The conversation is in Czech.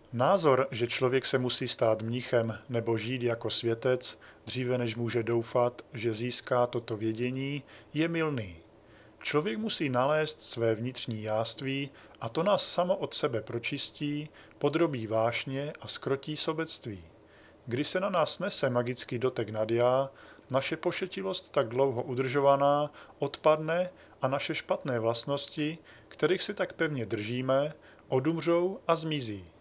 Názor, že člověk se musí stát mnichem nebo žít jako světec, dříve než může doufat, že získá toto vědění, je mylný. Člověk musí nalézt své vnitřní jáství a to nás samo od sebe pročistí, podrobí vášně a skrotí sobectví. Když se na nás nese magický dotek nadjá, naše pošetilost tak dlouho udržovaná odpadne a naše špatné vlastnosti, kterých si tak pevně držíme, odumřou a zmizí.